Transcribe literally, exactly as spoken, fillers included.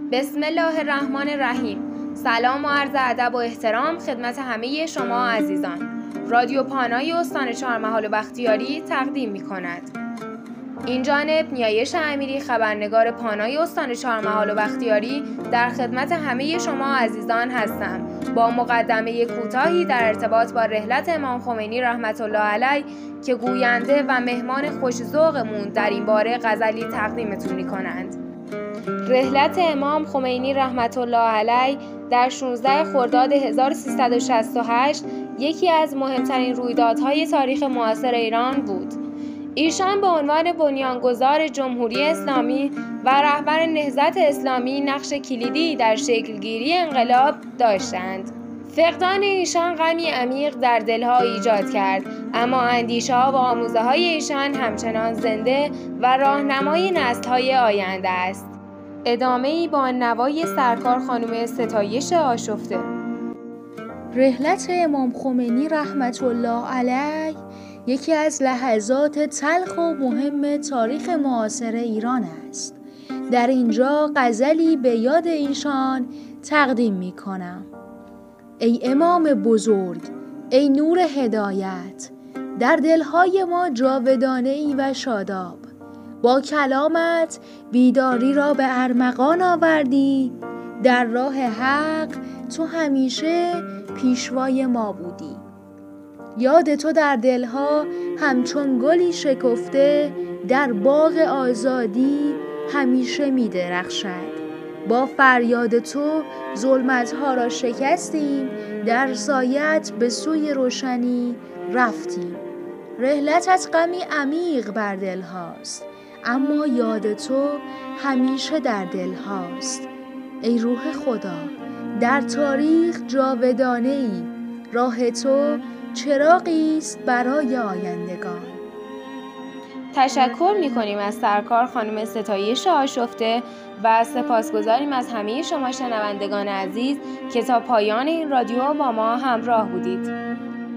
بسم الله الرحمن الرحیم. سلام و عرض ادب و احترام خدمت همه شما عزیزان. رادیو پانای استان چهارمحال و بختیاری تقدیم می کند. این جانب نیایش امیری، خبرنگار پانای استان چهارمحال و بختیاری، در خدمت همه شما عزیزان هستم با مقدمه کوتاهی در ارتباط با رحلت امام خمینی رحمت الله علیه که گوینده و مهمان خوش‌ذوقمون در این باره غزلی تقدیمتون می‌کنند. رحلت امام خمینی رحمت الله علیه در شانزده خرداد هزار و سیصد و شصت و هشت یکی از مهمترین رویدادهای تاریخ معاصر ایران بود. ایشان به عنوان بنیانگذار جمهوری اسلامی و رهبر نهضت اسلامی نقش کلیدی در شکلگیری انقلاب داشتند. فقدان ایشان غمی عمیق در دلها ایجاد کرد، اما اندیشه‌ها و آموزه‌های ایشان همچنان زنده و راهنمای نسل‌های آینده است. ادامه‌ای با نوای سرکار خانم ستایش آشفته. رحلت امام خمینی رحمت الله علیه یکی از لحظات تلخ و مهم تاریخ معاصر ایران است. در اینجا غزلی به یاد ایشان تقدیم می کنم. ای امام بزرگ، ای نور هدایت، در دلهای ما جاودانه ای و شاداب. با کلامت بیداری را به ارمغان آوردی، در راه حق تو همیشه پیشوای ما بودی. یاد تو در دلها همچون گلی شکفته در باغ آزادی همیشه می درخشد. با فریاد تو ظلمتها را شکستیم، در سایت به سوی روشنی رفتیم. رحلتت غمی عمیق بر دل هاست، اما یاد تو همیشه در دل هاست. ای روح خدا، در تاریخ جاودانه ای، راه تو چراغی است برای آیندگان. تشکر می‌کنیم از سرکار خانم ستایش آشفته و سپاسگزاریم از همه شما شنوندگان عزیز که تا پایان این رادیو با ما همراه بودید.